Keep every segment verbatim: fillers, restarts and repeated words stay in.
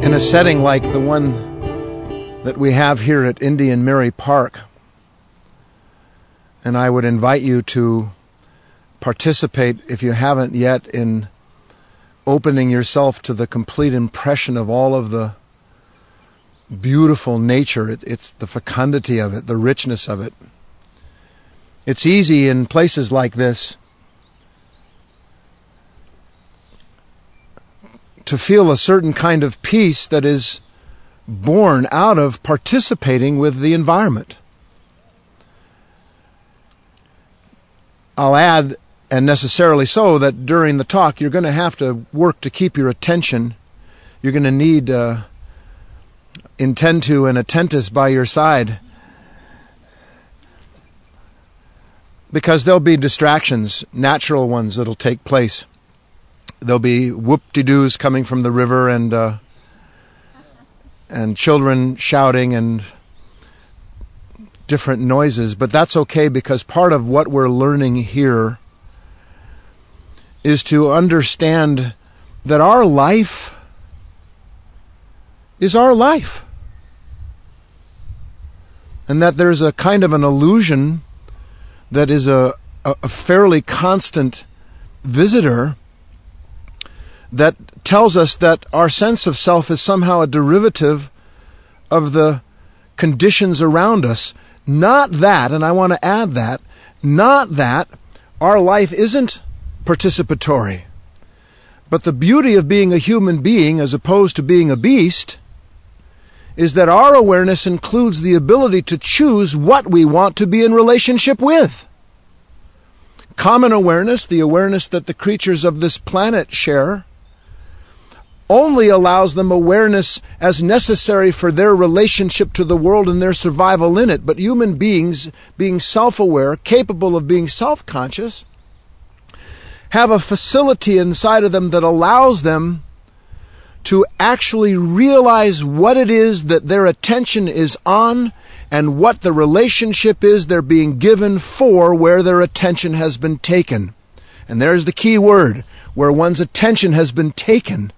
in a setting like the one that we have here at Indian Mary Park. And I would invite you to participate, if you haven't yet, in opening yourself to the complete impression of all of the beautiful nature. It, it's the fecundity of it, the richness of it. It's easy in places like this to feel a certain kind of peace that is born out of participating with the environment. I'll add, and necessarily so, that during the talk you're going to have to work to keep your attention. You're going to need uh, intend to and attentus by your side, because there'll be distractions, natural ones that'll take place. There'll be whoop-de-doos coming from the river and uh, and children shouting and different noises. But that's okay, because part of what we're learning here is to understand that our life is our life. And that there's a kind of an illusion that is a, a, a fairly constant visitor that tells us that our sense of self is somehow a derivative of the conditions around us. Not that, and I want to add that, not that our life isn't participatory. But the beauty of being a human being as opposed to being a beast is that our awareness includes the ability to choose what we want to be in relationship with. Common awareness, the awareness that the creatures of this planet share, only allows them awareness as necessary for their relationship to the world and their survival in it. But human beings, being self-aware, capable of being self-conscious, have a facility inside of them that allows them to actually realize what it is that their attention is on and what the relationship is they're being given for where their attention has been taken. And there's the key word, where one's attention has been taken.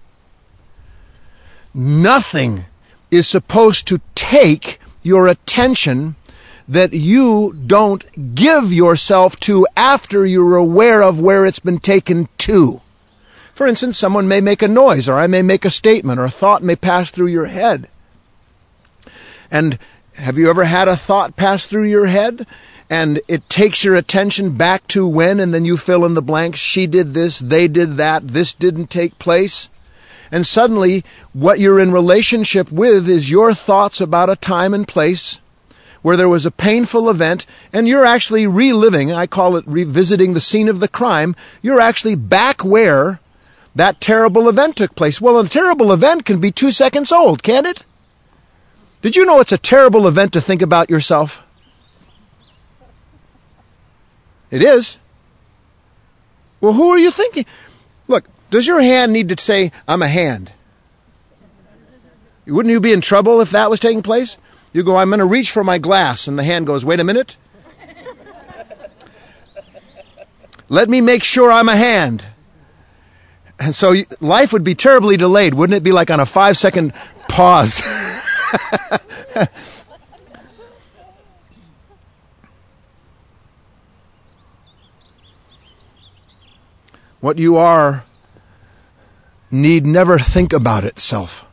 Nothing is supposed to take your attention that you don't give yourself to after you're aware of where it's been taken to. For instance, someone may make a noise, or I may make a statement, or a thought may pass through your head. And have you ever had a thought pass through your head, and it takes your attention back to when, and then you fill in the blanks, she did this, they did that, this didn't take place? And suddenly, what you're in relationship with is your thoughts about a time and place where there was a painful event, and you're actually reliving, I call it revisiting the scene of the crime, you're actually back where that terrible event took place. Well, a terrible event can be two seconds old, can't it? Did you know it's a terrible event to think about yourself? It is. Well, who are you thinking? Look, does your hand need to say, I'm a hand? Wouldn't you be in trouble if that was taking place? You go, I'm going to reach for my glass, and the hand goes, wait a minute. Let me make sure I'm a hand. And so life would be terribly delayed. Wouldn't it be like on a five-second pause? What you are need never think about itself.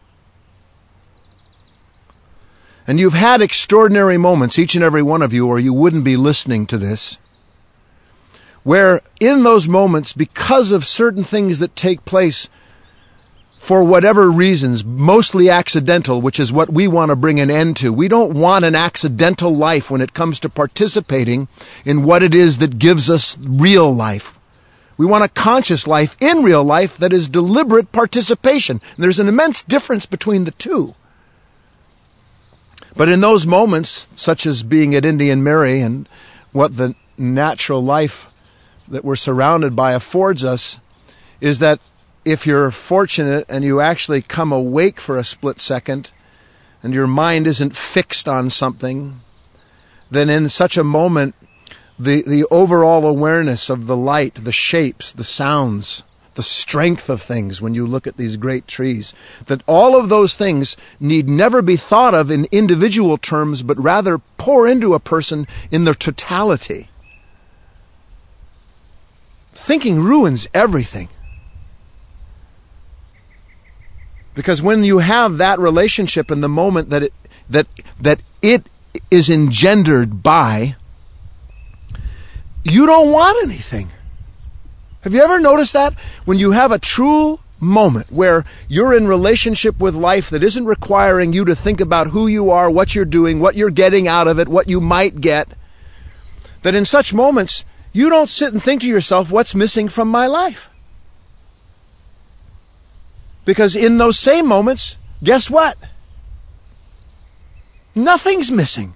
And you've had extraordinary moments, each and every one of you, or you wouldn't be listening to this, where in those moments, because of certain things that take place for whatever reasons, mostly accidental, which is what we want to bring an end to. We don't want an accidental life when it comes to participating in what it is that gives us real life. We want a conscious life in real life that is deliberate participation. And there's an immense difference between the two. But in those moments, such as being at Indian Mary and what the natural life that we're surrounded by affords us, is that if you're fortunate and you actually come awake for a split second and your mind isn't fixed on something, then in such a moment, the, the overall awareness of the light, the shapes, the sounds, the strength of things when you look at these great trees. That all of those things need never be thought of in individual terms, but rather pour into a person in their totality. Thinking ruins everything. Because when you have that relationship in the moment that it, that, that it is engendered by, you don't want anything. Have you ever noticed that? When you have a true moment where you're in relationship with life that isn't requiring you to think about who you are, what you're doing, what you're getting out of it, what you might get, that in such moments, you don't sit and think to yourself, what's missing from my life? Because in those same moments, guess what? Nothing's missing.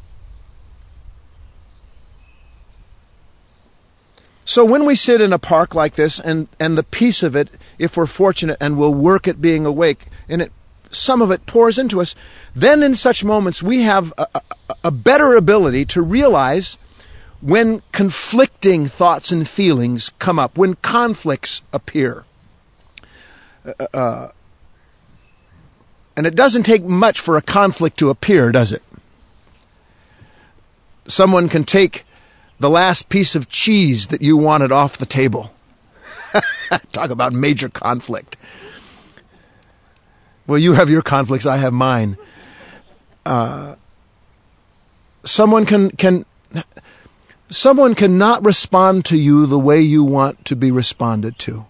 So when we sit in a park like this, and, and the peace of it, if we're fortunate and we'll work at being awake, and it, some of it pours into us, then in such moments we have a, a, a better ability to realize when conflicting thoughts and feelings come up, when conflicts appear. Uh, uh, and it doesn't take much for a conflict to appear, does it? Someone can take the last piece of cheese that you wanted off the table. Talk about major conflict. Well, you have your conflicts, I have mine. Uh, someone can can someone cannot respond to you the way you want to be responded to.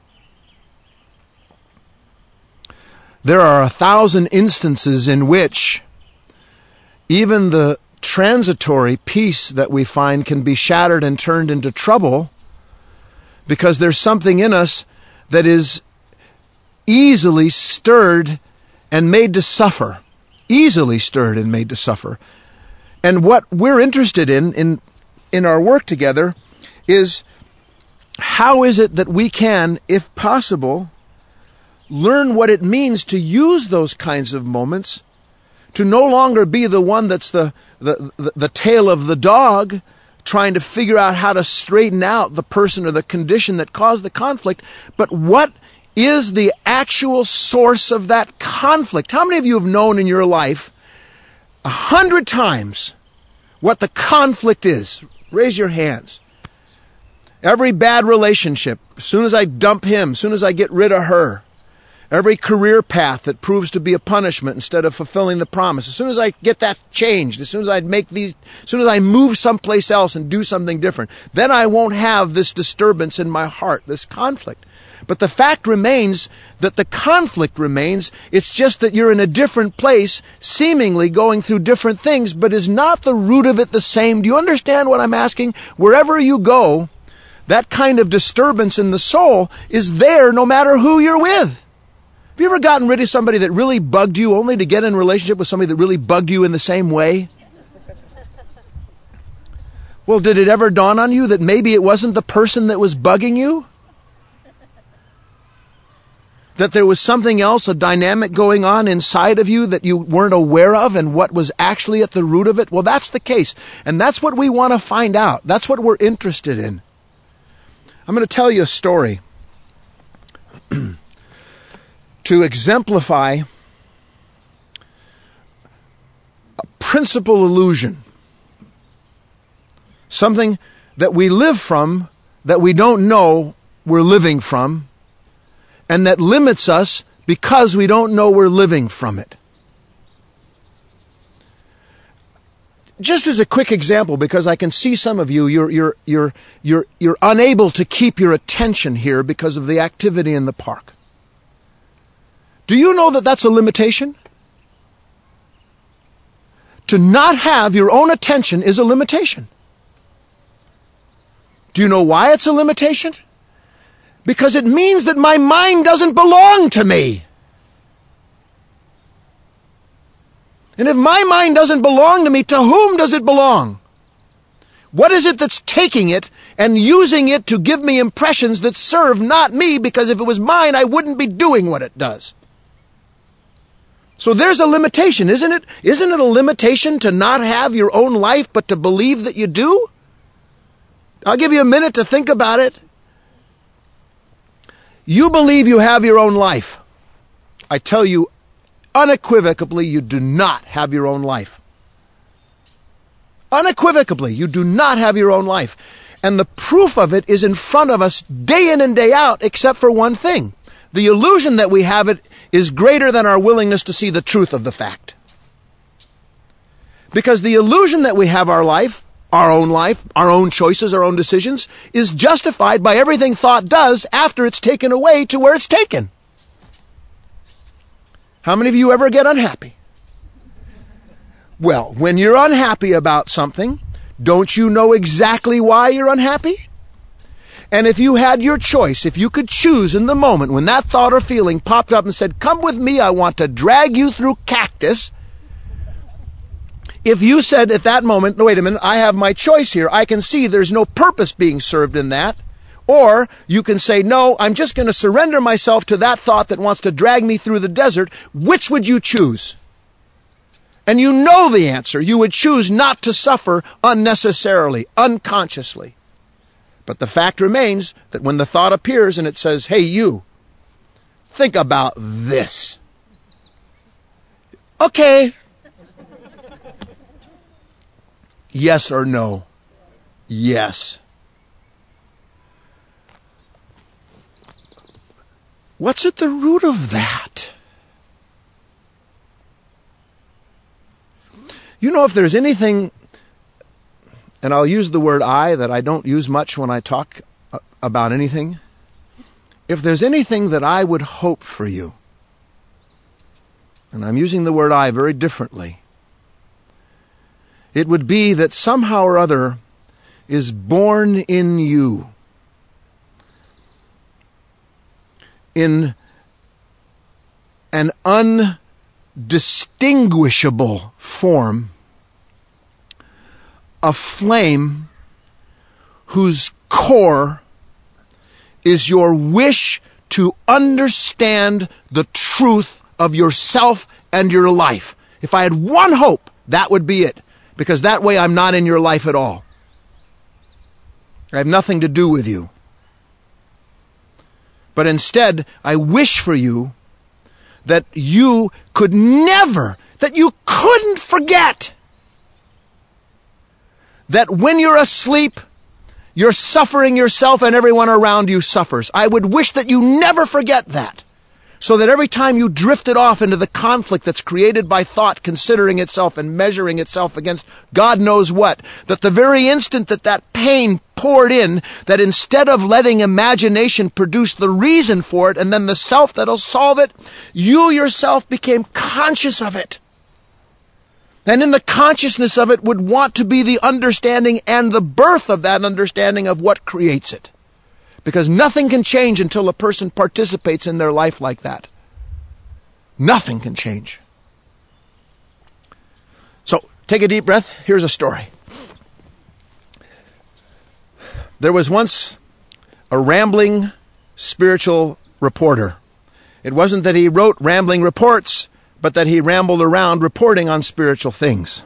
There are a thousand instances in which even the transitory peace that we find can be shattered and turned into trouble because there's something in us that is easily stirred and made to suffer. Easily stirred and made to suffer. And what we're interested in, in, in our work together is how is it that we can, if possible, learn what it means to use those kinds of moments to no longer be the one that's the, the, the, the tail of the dog trying to figure out how to straighten out the person or the condition that caused the conflict, but what is the actual source of that conflict? How many of you have known in your life a hundred times what the conflict is? Raise your hands. Every bad relationship, as soon as I dump him, as soon as I get rid of her, every career path that proves to be a punishment instead of fulfilling the promise. As soon as I get that changed, as soon as I make these, as soon as I move someplace else and do something different, then I won't have this disturbance in my heart, this conflict. But the fact remains that the conflict remains. It's just that you're in a different place, seemingly going through different things, but is not the root of it the same? Do you understand what I'm asking? Wherever you go, that kind of disturbance in the soul is there no matter who you're with. Have you ever gotten rid of somebody that really bugged you only to get in a relationship with somebody that really bugged you in the same way? Well, did it ever dawn on you that maybe it wasn't the person that was bugging you? That there was something else, a dynamic going on inside of you that you weren't aware of and what was actually at the root of it? Well, that's the case. And that's what we want to find out. That's what we're interested in. I'm going to tell you a story to exemplify a principal illusion. Something that we live from, that we don't know we're living from, and that limits us because we don't know we're living from it. Just as a quick example, because I can see some of you, you're, you're, you're, you're, you're unable to keep your attention here because of the activity in the park. Do you know that that's a limitation? To not have your own attention is a limitation. Do you know why it's a limitation? Because it means that my mind doesn't belong to me. And if my mind doesn't belong to me, to whom does it belong? What is it that's taking it and using it to give me impressions that serve not me? Because if it was mine, I wouldn't be doing what it does. So there's a limitation, isn't it? Isn't it a limitation to not have your own life, but to believe that you do? I'll give you a minute to think about it. you believe you have your own life. I tell you unequivocally, you do not have your own life. Unequivocally, you do not have your own life. And the proof of it is in front of us day in and day out, except for one thing. The illusion that we have it is greater than our willingness to see the truth of the fact. Because the illusion that we have our life, our own life, our own choices, our own decisions, is justified by everything thought does after it's taken away to where it's taken. How many of you ever get unhappy? Well, when you're unhappy about something, don't you know exactly why you're unhappy? And if you had your choice, if you could choose in the moment when that thought or feeling popped up and said, come with me, I want to drag you through cactus. If you said at that moment, no, wait a minute, I have my choice here. I can see there's no purpose being served in that. Or you can say, no, I'm just going to surrender myself to that thought that wants to drag me through the desert. Which would you choose? And you know the answer. You would choose not to suffer unnecessarily, unconsciously. But the fact remains that when the thought appears and it says, hey, you, think about this. Okay. Yes or no? Yes. What's at the root of that? You know, if there's anything, and I'll use the word I that I don't use much when I talk about anything. If there's anything that I would hope for you, and I'm using the word I very differently, it would be that somehow or other is born in you, in an undistinguishable form, a flame whose core is your wish to understand the truth of yourself and your life. If I had one hope, that would be it. Because that way I'm not in your life at all. I have nothing to do with you. But instead, I wish for you that you could never, that you couldn't forget that when you're asleep, you're suffering yourself and everyone around you suffers. I would wish that you never forget that. So that every time you drifted off into the conflict that's created by thought considering itself and measuring itself against God knows what, that the very instant that that pain poured in, that instead of letting imagination produce the reason for it and then the self that'll solve it, you yourself became conscious of it. And in the consciousness of it would want to be the understanding and the birth of that understanding of what creates it. Because nothing can change until a person participates in their life like that. Nothing can change. So, take a deep breath. Here's a story. There was once a rambling spiritual reporter. It wasn't that he wrote rambling reports, but that he rambled around reporting on spiritual things.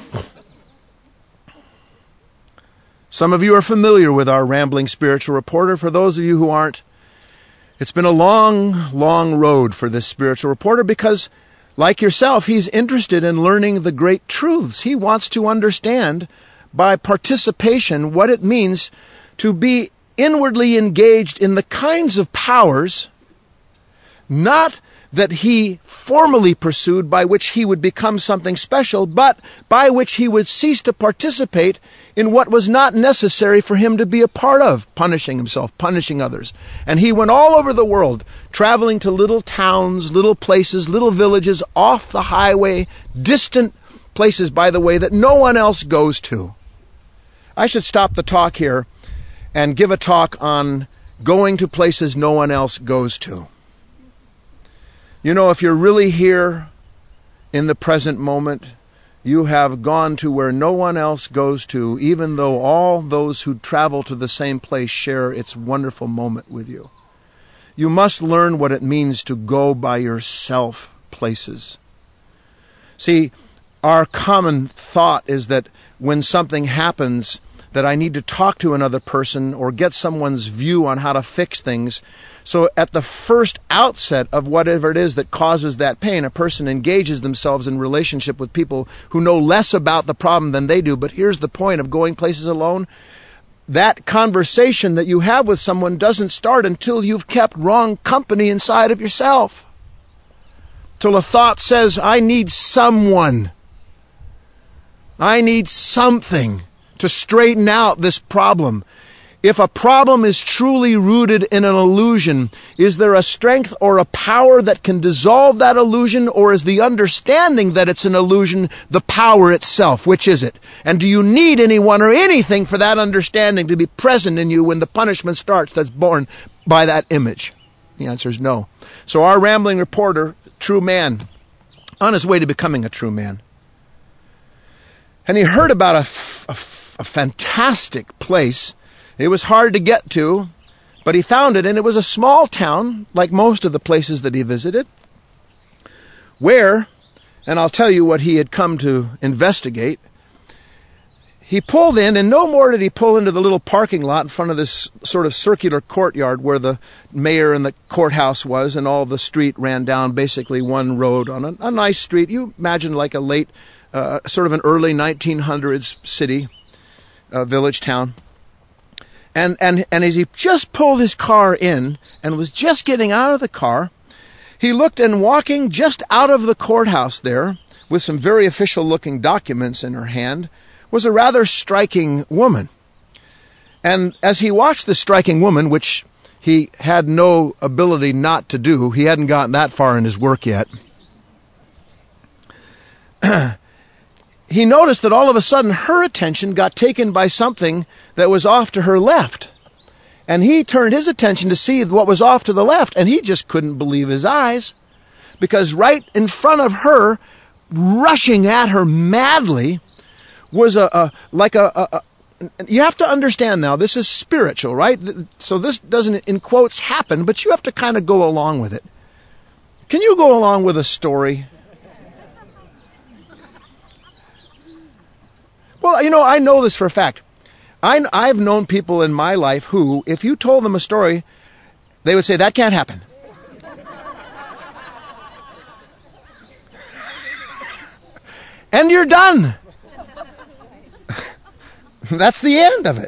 Some of you are familiar with our rambling spiritual reporter. For those of you who aren't, it's been a long, long road for this spiritual reporter because, like yourself, he's interested in learning the great truths. He wants to understand by participation what it means to be inwardly engaged in the kinds of powers, not that he formally pursued by which he would become something special, but by which he would cease to participate in what was not necessary for him to be a part of, punishing himself, punishing others. And he went all over the world, traveling to little towns, little places, little villages, off the highway, distant places, by the way, that no one else goes to. I should stop the talk here and give a talk on going to places no one else goes to. You know, if you're really here in the present moment, you have gone to where no one else goes to, even though all those who travel to the same place share its wonderful moment with you. You must learn what it means to go by yourself places. See, our common thought is that when something happens, that I need to talk to another person or get someone's view on how to fix things. So at the first outset of whatever it is that causes that pain, a person engages themselves in relationship with people who know less about the problem than they do. But here's the point of going places alone. That conversation that you have with someone doesn't start until you've kept wrong company inside of yourself. Till a thought says, I need someone. I need something to straighten out this problem. If a problem is truly rooted in an illusion, is there a strength or a power that can dissolve that illusion, or is the understanding that it's an illusion the power itself? Which is it? And do you need anyone or anything for that understanding to be present in you when the punishment starts that's born by that image? The answer is no. So our rambling reporter, true man, on his way to becoming a true man, and he heard about a, f- a, f- a fantastic place. It was hard to get to, but he found it, and it was a small town, like most of the places that he visited, where, and I'll tell you what he had come to investigate, he pulled in, and no more did he pull into the little parking lot in front of this sort of circular courtyard where the mayor and the courthouse was, and all the street ran down basically one road on a, a nice street. You imagine like a late, uh, sort of an early nineteen hundreds city, uh, village town. And, and, and as he just pulled his car in and was just getting out of the car, he looked, and walking just out of the courthouse there with some very official looking documents in her hand was a rather striking woman. And as he watched the striking woman, which he had no ability not to do, he hadn't gotten that far in his work yet, he noticed that all of a sudden her attention got taken by something that was off to her left. And he turned his attention to see what was off to the left, and he just couldn't believe his eyes, because right in front of her, rushing at her madly, was a, a like a, a, a, you have to understand now, this is spiritual, right? So this doesn't, in quotes, happen, but you have to kind of go along with it. Can you go along with a story? Well, you know, I know this for a fact. I, I've known people in my life who, if you told them a story, they would say, that can't happen. And you're done. That's the end of it.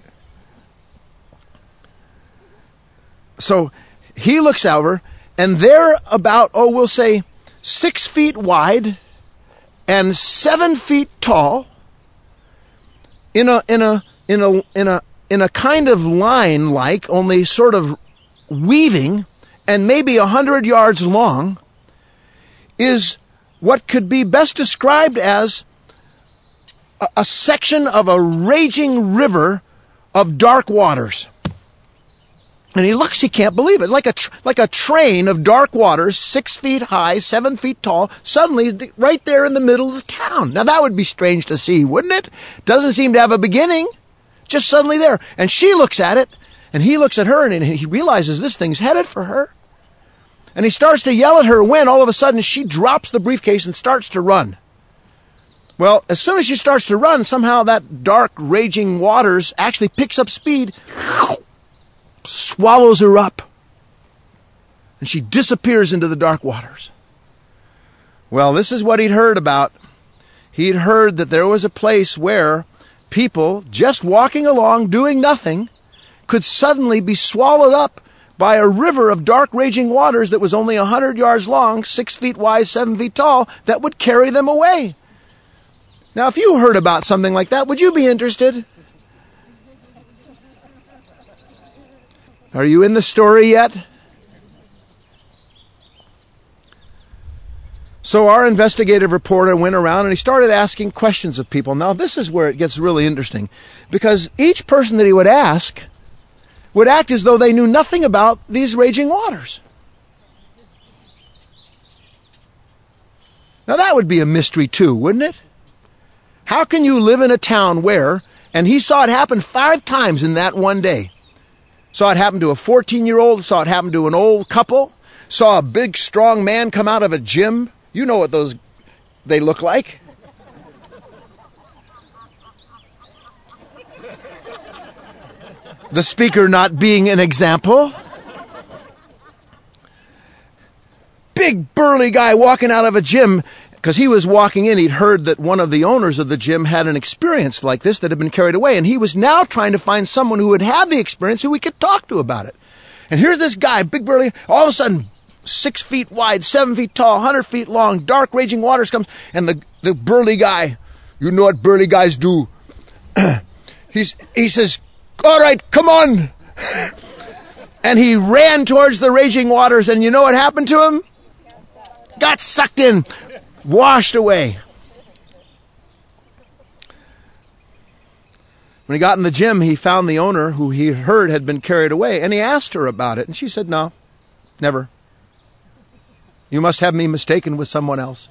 So he looks over, and they're about, oh, we'll say six feet wide and seven feet tall, in a in a in a in a in a kind of line, like only sort of weaving, and maybe a hundred yards long, is what could be best described as a, a section of a raging river of dark waters. And he looks, he can't believe it. Like a tr- like a train of dark waters, six feet high, seven feet tall, suddenly right there in the middle of the town. Now that would be strange to see, wouldn't it? Doesn't seem to have a beginning. Just suddenly there. And she looks at it, and he looks at her, and he realizes this thing's headed for her. And he starts to yell at her when all of a sudden she drops the briefcase and starts to run. Well, as soon as she starts to run, somehow that dark, raging waters actually picks up speed, swallows her up, and she disappears into the dark waters. Well, this is what he'd heard about. He'd heard that there was a place where people, just walking along, doing nothing, could suddenly be swallowed up by a river of dark, raging waters that was only a hundred yards long, six feet wide, seven feet tall, that would carry them away. Now, if you heard about something like that, would you be interested? Are you in the story yet? So our investigative reporter went around and he started asking questions of people. Now, this is where it gets really interesting, because each person that he would ask would act as though they knew nothing about these raging waters. Now, that would be a mystery too, wouldn't it? How can you live in a town where, and he saw it happen five times in that one day. Saw it happen to a fourteen-year-old, saw it happen to an old couple, saw a big, strong man come out of a gym. You know what those, they look like. The speaker not being an example. Big burly guy walking out of a gym, because he was walking in, he'd heard that one of the owners of the gym had an experience like this that had been carried away, and he was now trying to find someone who had had the experience who we could talk to about it. And here's this guy, big burly, all of a sudden, six feet wide, seven feet tall, hundred feet long, dark raging waters comes, and the, the burly guy, you know what burly guys do. He's, he says, all right, come on. And he ran towards the raging waters, and you know what happened to him? Got sucked in, washed away. When he got in the gym, he found the owner who he heard had been carried away, and he asked her about it, and she said, no, never. You must have me mistaken with someone else.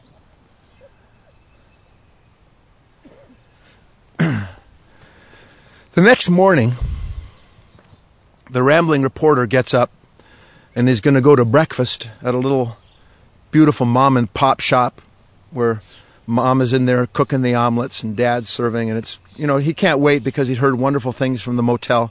The next morning, the rambling reporter gets up and is going to go to breakfast at a little beautiful mom and pop shop where mom is in there cooking the omelets and dad's serving, and it's, you know, he can't wait because he'd heard wonderful things from the motel.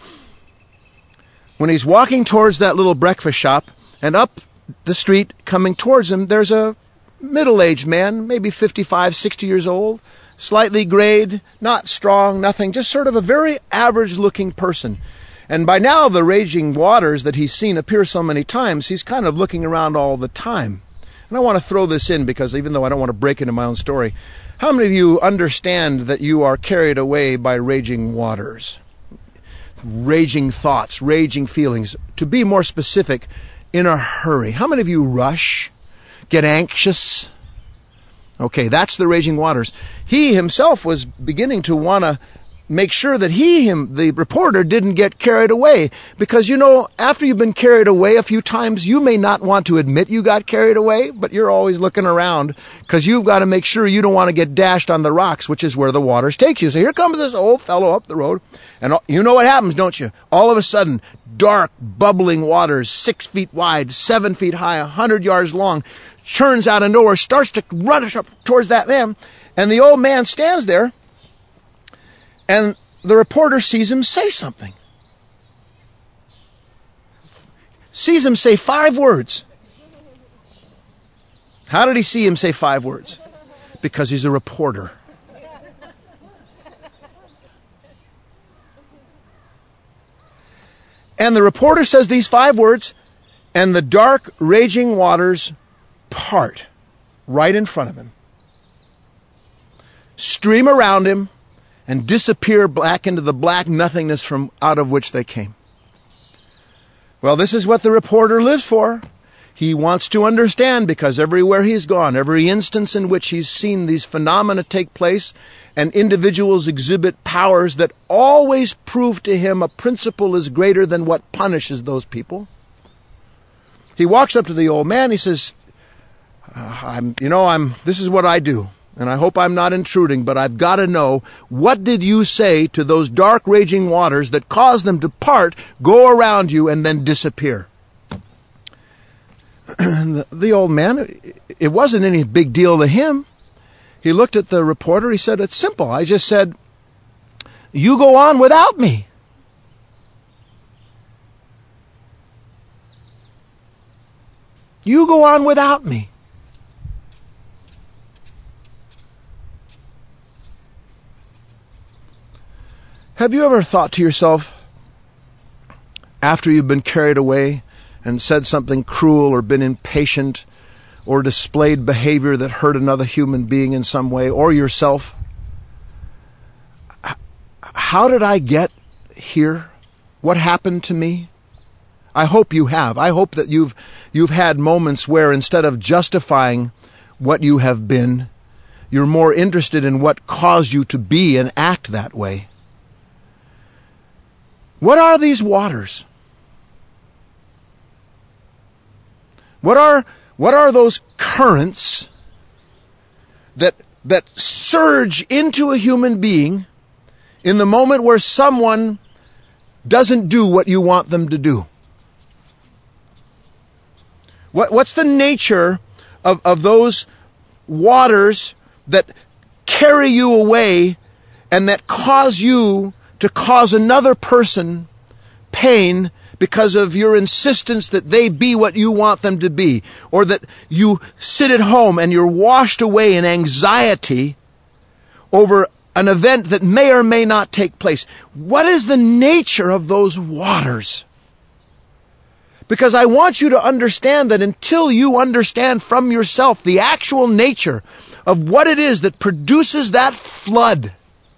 When he's walking towards that little breakfast shop, and up the street coming towards him, there's a middle-aged man, maybe fifty-five, sixty years old, slightly grayed, not strong, nothing, just sort of a very average-looking person. And by now, the raging waters that he's seen appear so many times, he's kind of looking around all the time. And I want to throw this in because even though I don't want to break into my own story, how many of you understand that you are carried away by raging waters? Raging thoughts, raging feelings. To be more specific, in a hurry. How many of you rush, get anxious? Okay, that's the raging waters. He himself was beginning to want to make sure that he, him, the reporter, didn't get carried away. Because, you know, after you've been carried away a few times, you may not want to admit you got carried away, but you're always looking around because you've got to make sure you don't want to get dashed on the rocks, which is where the waters take you. So here comes this old fellow up the road, and you know what happens, don't you? All of a sudden, dark, bubbling waters, six feet wide, seven feet high, a hundred yards long, churns out of nowhere, starts to run up towards that man, and the old man stands there, and the reporter sees him say something. Sees him say five words. How did he see him say five words? Because he's a reporter. And the reporter says these five words, and the dark, raging waters part right in front of him, stream around him, and disappear back into the black nothingness from out of which they came. Well, this is what the reporter lives for. He wants to understand because everywhere he's gone, every instance in which he's seen these phenomena take place, and individuals exhibit powers that always prove to him a principle is greater than what punishes those people. He walks up to the old man. He says, uh, "I'm, you know, I'm. This is what I do. And I hope I'm not intruding, but I've got to know, what did you say to those dark raging waters that caused them to part, go around you, and then disappear?" the, the old man, it wasn't any big deal to him. He looked at the reporter. He said, "It's simple. I just said, you go on without me." You go on without me. Have you ever thought to yourself, after you've been carried away and said something cruel or been impatient or displayed behavior that hurt another human being in some way or yourself, how did I get here? What happened to me? I hope you have. I hope that you've you've had moments where instead of justifying what you have been, you're more interested in what caused you to be and act that way. What are these waters? What are what are those currents that that surge into a human being in the moment where someone doesn't do what you want them to do? What what's the nature of, of those waters that carry you away and that cause you to cause another person pain because of your insistence that they be what you want them to be, or that you sit at home and you're washed away in anxiety over an event that may or may not take place. What is the nature of those waters? Because I want you to understand that until you understand from yourself the actual nature of what it is that produces that flood,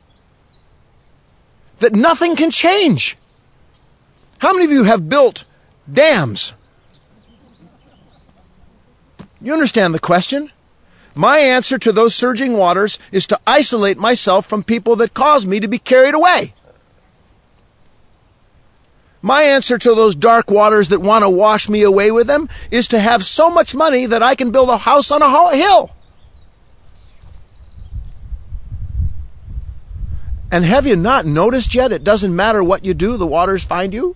that nothing can change. How many of you have built dams? You understand the question? My answer to those surging waters is to isolate myself from people that cause me to be carried away. My answer to those dark waters that want to wash me away with them is to have so much money that I can build a house on a hill. And have you not noticed yet, it doesn't matter what you do, the waters find you?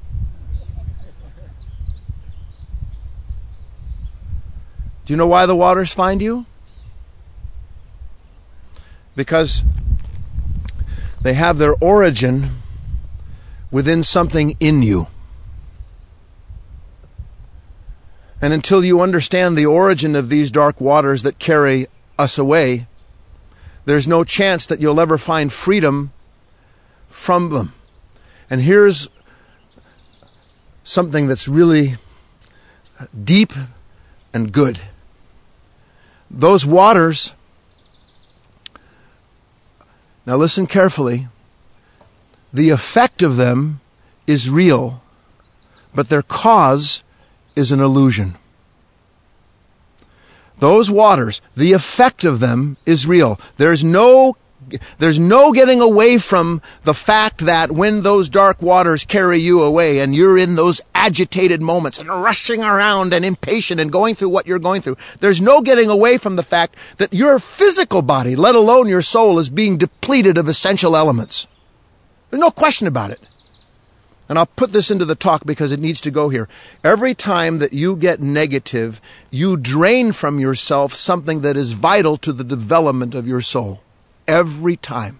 Do you know why the waters find you? Because they have their origin within something in you. And until you understand the origin of these dark waters that carry us away, there's no chance that you'll ever find freedom from them. And here's something that's really deep and good. Those waters, now listen carefully, the effect of them is real, but their cause is an illusion. Those waters, the effect of them is real. There's no There's no getting away from the fact that when those dark waters carry you away and you're in those agitated moments and rushing around and impatient and going through what you're going through, there's no getting away from the fact that your physical body, let alone your soul, is being depleted of essential elements. There's no question about it. And I'll put this into the talk because it needs to go here. Every time that you get negative, you drain from yourself something that is vital to the development of your soul. Every time.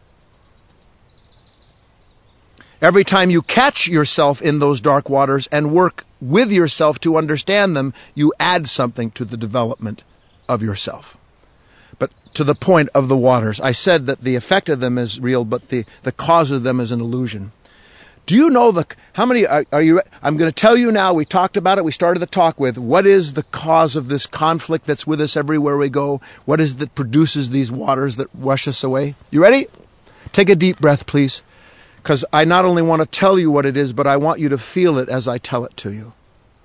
Every time you catch yourself in those dark waters and work with yourself to understand them, you add something to the development of yourself. But to the point of the waters, I said that the effect of them is real, but the, the cause of them is an illusion. Do you know the, how many, are, are you, I'm going to tell you now, we talked about it, we started the talk with, what is the cause of this conflict that's with us everywhere we go? What is it that produces these waters that rush us away? You ready? Take a deep breath, please. Because I not only want to tell you what it is, but I want you to feel it as I tell it to you.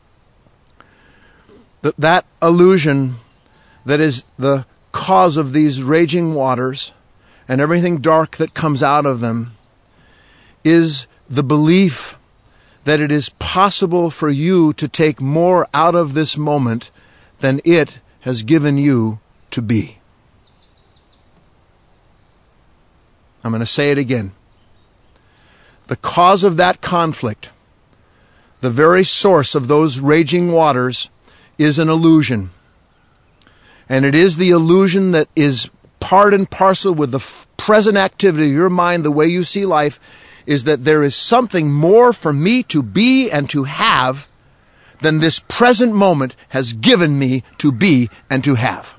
That, that illusion that is the cause of these raging waters and everything dark that comes out of them is the belief that it is possible for you to take more out of this moment than it has given you to be. I'm going to say it again. The cause of that conflict, the very source of those raging waters, is an illusion. And it is the illusion that is part and parcel with the f- present activity of your mind, the way you see life, is that there is something more for me to be and to have than this present moment has given me to be and to have.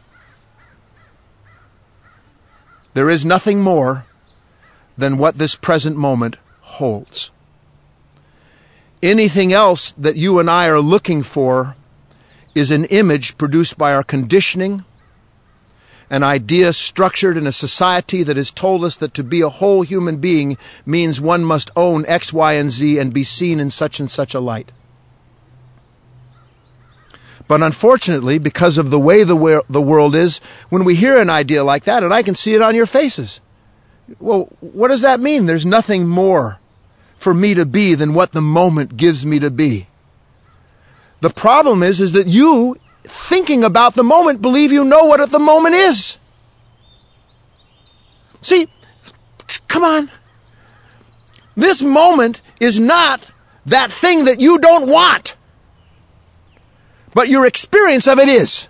There is nothing more than what this present moment holds. Anything else that you and I are looking for is an image produced by our conditioning, an idea structured in a society that has told us that to be a whole human being means one must own X, Y, and Z and be seen in such and such a light. But unfortunately, because of the way the, wor- the world is, when we hear an idea like that, and I can see it on your faces, well, what does that mean? There's nothing more for me to be than what the moment gives me to be. The problem is, is that you, thinking about the moment, believe you know what the moment is. See, come on. This moment is not that thing that you don't want, but your experience of it is.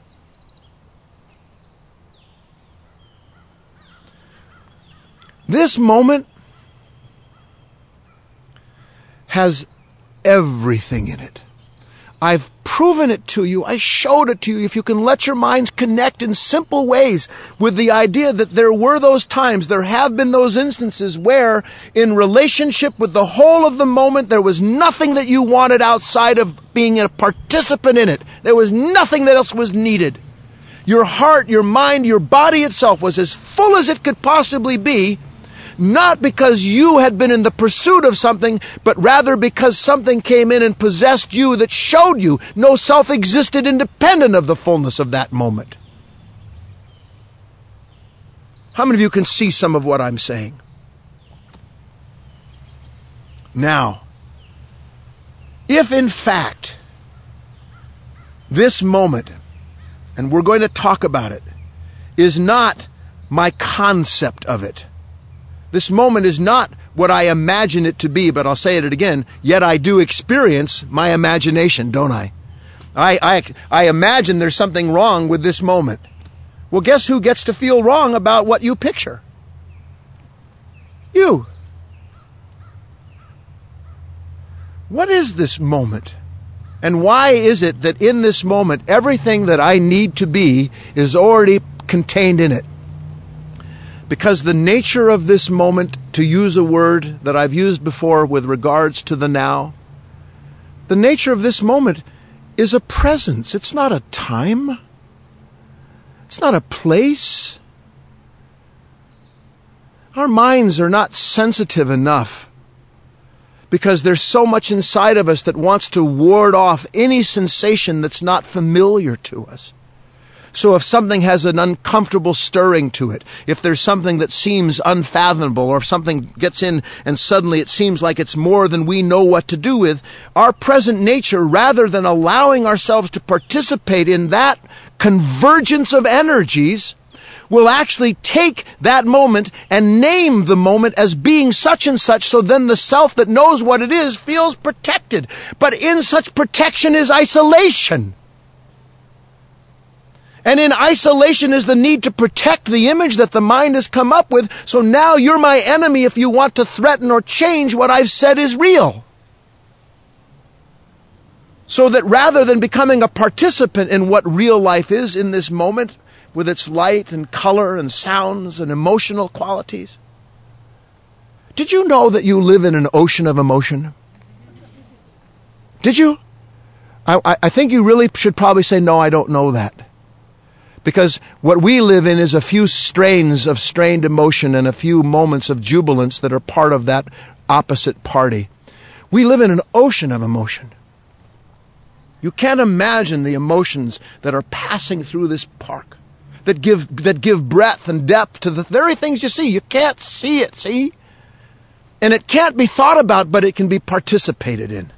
This moment has everything in it. I've proven it to you. I showed it to you. If you can let your minds connect in simple ways with the idea that there were those times, there have been those instances where in relationship with the whole of the moment, there was nothing that you wanted outside of being a participant in it. There was nothing that else was needed. Your heart, your mind, your body itself was as full as it could possibly be, not because you had been in the pursuit of something, but rather because something came in and possessed you that showed you no self existed independent of the fullness of that moment. How many of you can see some of what I'm saying? Now, if in fact this moment, and we're going to talk about it, is not my concept of it, this moment is not what I imagine it to be, but I'll say it again, yet I do experience my imagination, don't I? I, I, I imagine there's something wrong with this moment. Well, guess who gets to feel wrong about what you picture? You. What is this moment? And why is it that in this moment, everything that I need to be is already contained in it? Because the nature of this moment, to use a word that I've used before with regards to the now, the nature of this moment is a presence. It's not a time. It's not a place. Our minds are not sensitive enough because there's so much inside of us that wants to ward off any sensation that's not familiar to us. So if something has an uncomfortable stirring to it, if there's something that seems unfathomable, or if something gets in and suddenly it seems like it's more than we know what to do with, our present nature, rather than allowing ourselves to participate in that convergence of energies, will actually take that moment and name the moment as being such and such, so then the self that knows what it is feels protected. But in such protection is isolation. And in isolation is the need to protect the image that the mind has come up with. So now you're my enemy if you want to threaten or change what I've said is real. So that rather than becoming a participant in what real life is in this moment, with its light and color and sounds and emotional qualities, did you know that you live in an ocean of emotion? Did you? I, I think you really should probably say, no, I don't know that. Because what we live in is a few strains of strained emotion and a few moments of jubilance that are part of that opposite party. We live in an ocean of emotion. You can't imagine the emotions that are passing through this park, that give that give breadth and depth to the very things you see. You can't see it, see? And it can't be thought about, but it can be participated in.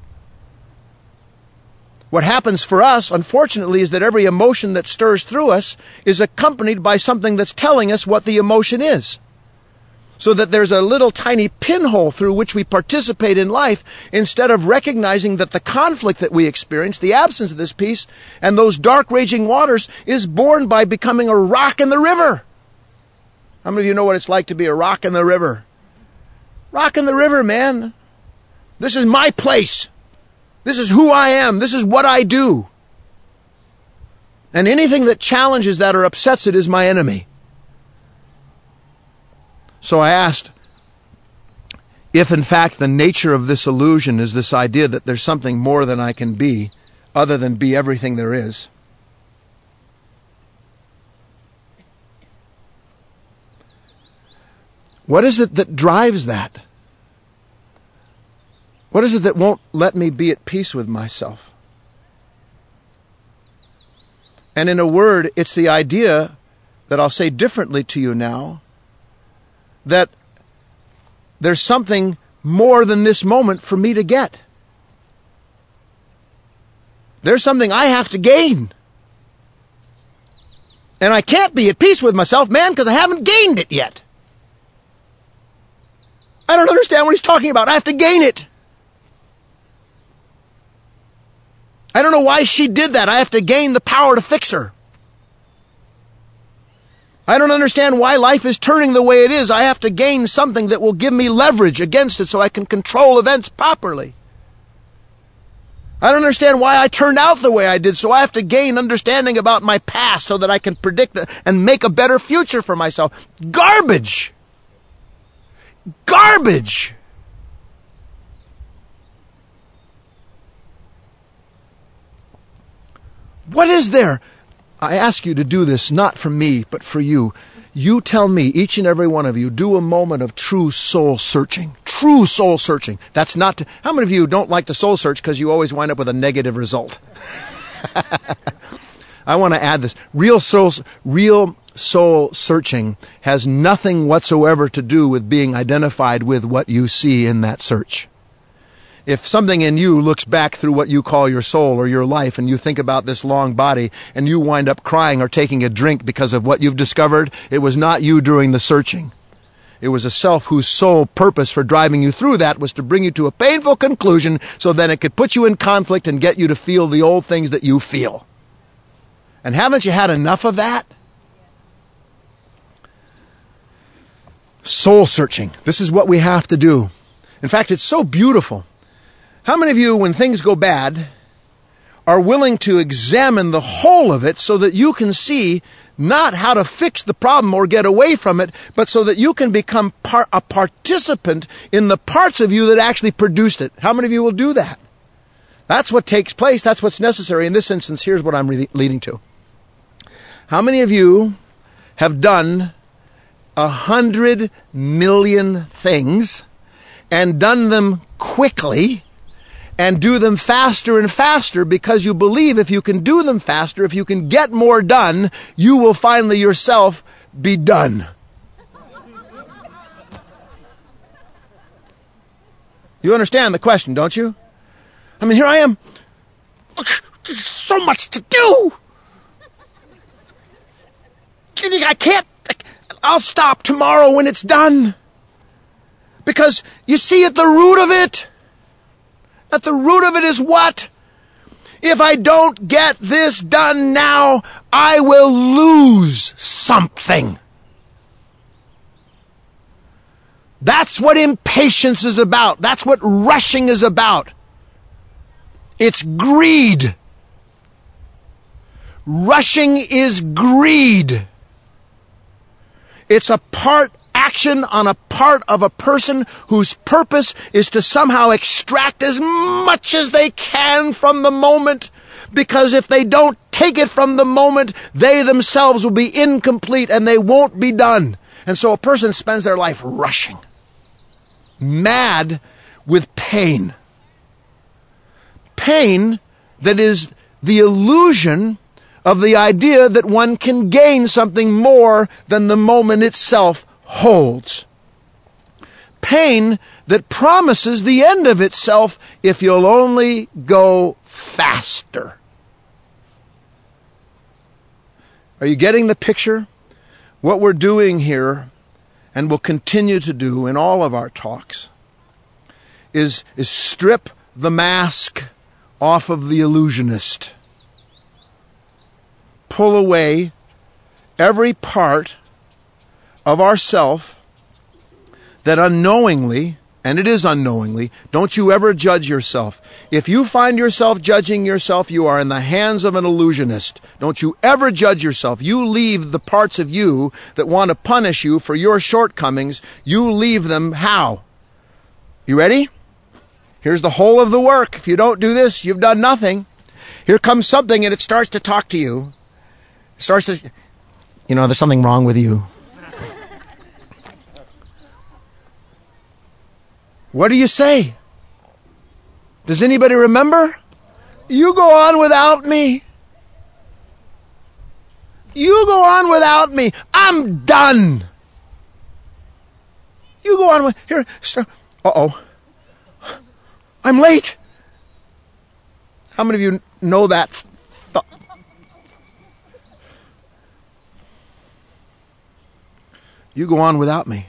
What happens for us, unfortunately, is that every emotion that stirs through us is accompanied by something that's telling us what the emotion is. So that there's a little tiny pinhole through which we participate in life, instead of recognizing that the conflict that we experience, the absence of this peace, and those dark raging waters is born by becoming a rock in the river. How many of you know what it's like to be a rock in the river? Rock in the river, man. This is my place. This is who I am. This is what I do. And anything that challenges that or upsets it is my enemy. So I asked, if in fact the nature of this illusion is this idea that there's something more than I can be, other than be everything there is, what is it that drives that? What is it that won't let me be at peace with myself? And in a word, it's the idea that I'll say differently to you now, that there's something more than this moment for me to get. There's something I have to gain. And I can't be at peace with myself, man, because I haven't gained it yet. I don't understand what he's talking about. I have to gain it. I don't know why she did that. I have to gain the power to fix her. I don't understand why life is turning the way it is. I have to gain something that will give me leverage against it so I can control events properly. I don't understand why I turned out the way I did, so I have to gain understanding about my past so that I can predict and make a better future for myself. Garbage! Garbage! What is there? I ask you to do this not for me, but for you. You tell me, each and every one of you, do a moment of true soul searching. True soul searching. That's not to, how many of you don't like to soul search because you always wind up with a negative result? I want to add this. Real soul, real soul searching has nothing whatsoever to do with being identified with what you see in that search. If something in you looks back through what you call your soul or your life, and you think about this long body, and you wind up crying or taking a drink because of what you've discovered, it was not you doing the searching. It was a self whose sole purpose for driving you through that was to bring you to a painful conclusion so then it could put you in conflict and get you to feel the old things that you feel. And haven't you had enough of that? Soul searching. This is what we have to do. In fact, it's so beautiful. How many of you, when things go bad, are willing to examine the whole of it so that you can see not how to fix the problem or get away from it, but so that you can become par- a participant in the parts of you that actually produced it? How many of you will do that? That's what takes place. That's what's necessary. In this instance, here's what I'm re- leading to. How many of you have done a hundred million things and done them quickly and do them faster and faster because you believe if you can do them faster, if you can get more done, you will finally yourself be done? You understand the question, don't you? I mean, here I am. There's so much to do. I can't. I'll stop tomorrow when it's done. Because you see, at the root of it, at the root of it is what? If I don't get this done now, I will lose something. That's what impatience is about. That's what rushing is about. It's greed. Rushing is greed. It's a part action on a part of a person whose purpose is to somehow extract as much as they can from the moment, because if they don't take it from the moment, they themselves will be incomplete and they won't be done. And so a person spends their life rushing, mad with pain. Pain that is the illusion of the idea that one can gain something more than the moment itself holds. Pain that promises the end of itself if you'll only go faster. Are you getting the picture? What we're doing here, and will continue to do in all of our talks, is, is strip the mask off of the illusionist. Pull away every part of ourself that unknowingly, and it is unknowingly, don't you ever judge yourself. If you find yourself judging yourself, you are in the hands of an illusionist. Don't you ever judge yourself. You leave the parts of you that want to punish you for your shortcomings, you leave them how? You ready? Here's the whole of the work. If you don't do this, you've done nothing. Here comes something and it starts to talk to you. It starts to, you know, there's something wrong with you. What do you say? Does anybody remember? You go on without me. You go on without me. I'm done. You go on with, here, start. Uh-oh. I'm late. How many of you know that th- You go on without me.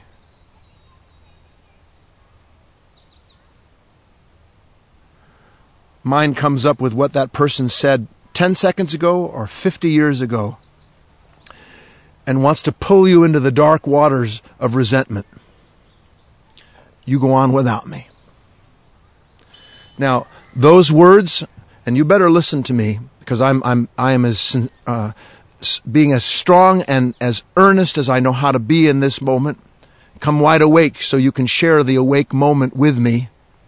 Mind comes up with what that person said ten seconds ago or fifty years ago and wants to pull you into the dark waters of resentment. You go on without me. Now, those words and you better listen to me, because I'm I'm I am as uh, being as strong and as earnest as I know how to be in this moment. Come wide awake so you can share the awake moment with me.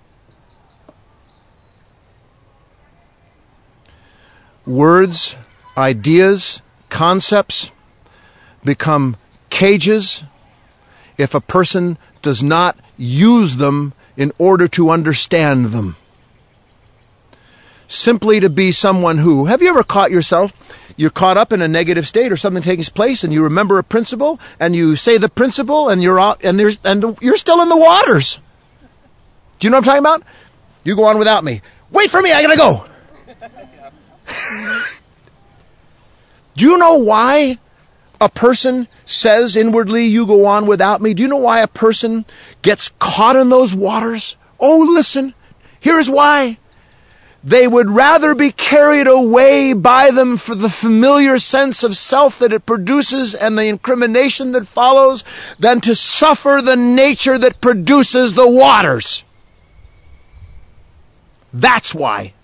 Words, ideas, concepts become cages if a person does not use them in order to understand them. Simply to be someone who, have you ever caught yourself, you're caught up in a negative state or something taking place and you remember a principle and you say the principle and you're out, and there's and you're still in the waters. Do you know what I'm talking about? You go on without me. Wait for me, I gotta go. Do you know why a person says inwardly, you go on without me? Do you know why a person gets caught in those waters? Oh, listen, here's why. They would rather be carried away by them for the familiar sense of self that it produces and the incrimination that follows than to suffer the nature that produces the waters. That's why.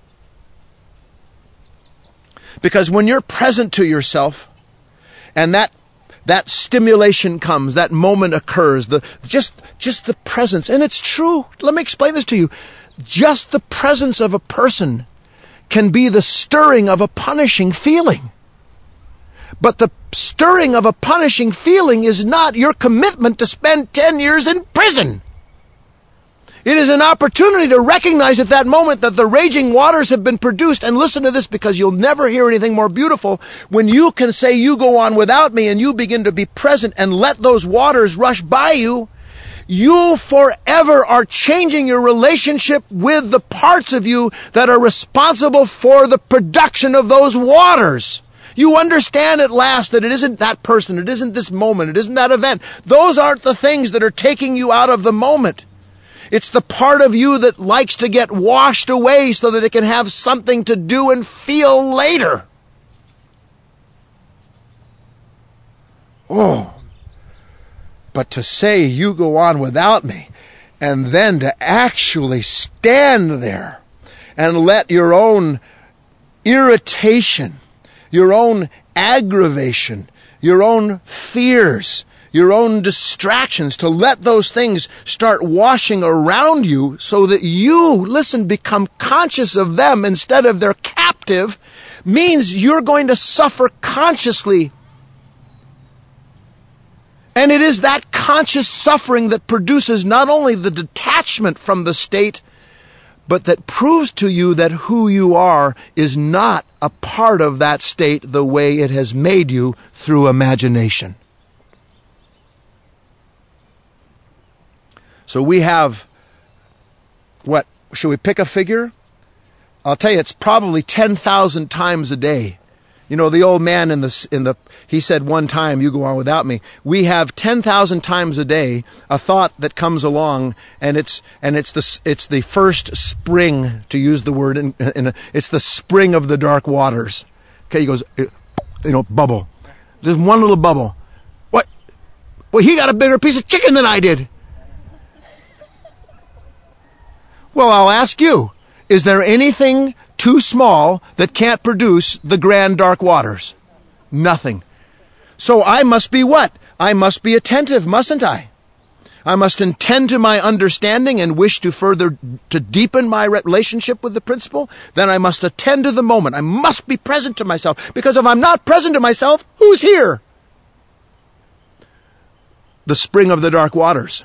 Because when you're present to yourself and that that stimulation comes, that moment occurs, the just just the presence, and it's true. Let me explain this to you. Just the presence of a person can be the stirring of a punishing feeling. But the stirring of a punishing feeling is not your commitment to spend ten years in prison. It is an opportunity to recognize at that moment that the raging waters have been produced. And listen to this, because you'll never hear anything more beautiful. When you can say, you go on without me, and you begin to be present and let those waters rush by you, you forever are changing your relationship with the parts of you that are responsible for the production of those waters. You understand at last that it isn't that person, it isn't this moment, it isn't that event. Those aren't the things that are taking you out of the moment. It's the part of you that likes to get washed away so that it can have something to do and feel later. Oh. But to say you go on without me, and then to actually stand there and let your own irritation, your own aggravation, your own fears, your own distractions, to let those things start washing around you so that you, listen, become conscious of them instead of their captive, means you're going to suffer consciously. And it is that conscious suffering that produces not only the detachment from the state, but that proves to you that who you are is not a part of that state the way it has made you through imagination. So we have, what, should we pick a figure? I'll tell you, it's probably ten thousand times a day. You know, the old man in the, in the, he said one time, you go on without me. We have ten thousand times a day a thought that comes along, and it's, and it's the, it's the first spring, to use the word, in, in a, it's the spring of the dark waters. Okay, he goes, you know, bubble. There's one little bubble. What? Well, he got a bigger piece of chicken than I did. Well, I'll ask you, is there anything too small that can't produce the grand dark waters? Nothing. So I must be what? I must be attentive, mustn't I? I must attend to my understanding and wish to further, to deepen my relationship with the principle. Then I must attend to the moment. I must be present to myself, because if I'm not present to myself, who's here? The spring of the dark waters.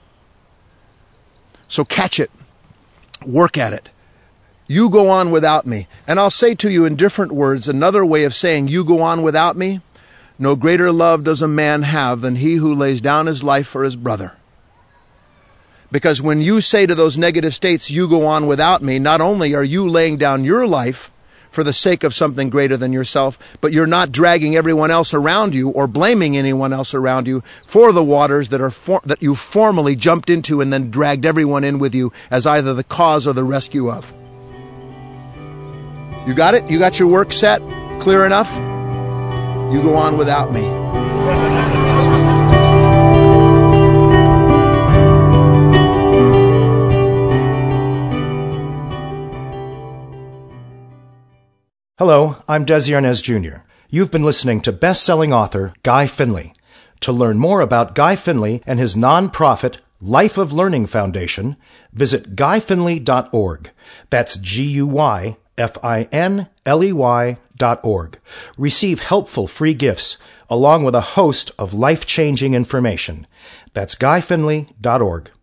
So catch it. Work at it. You go on without me. And I'll say to you in different words, another way of saying you go on without me. No greater love does a man have than he who lays down his life for his brother. Because when you say to those negative states, you go on without me, not only are you laying down your life for the sake of something greater than yourself, but you're not dragging everyone else around you or blaming anyone else around you for the waters that are for, that you formally jumped into and then dragged everyone in with you as either the cause or the rescue of. You got it? You got your work set? Clear enough? You go on without me. Hello, I'm Desi Arnaz Junior You've been listening to best-selling author Guy Finley. To learn more about Guy Finley and his non-profit Life of Learning Foundation, visit guy finley dot org. That's G U Y F I N L E Y dot org. Receive helpful free gifts along with a host of life-changing information. That's guy finley dot org.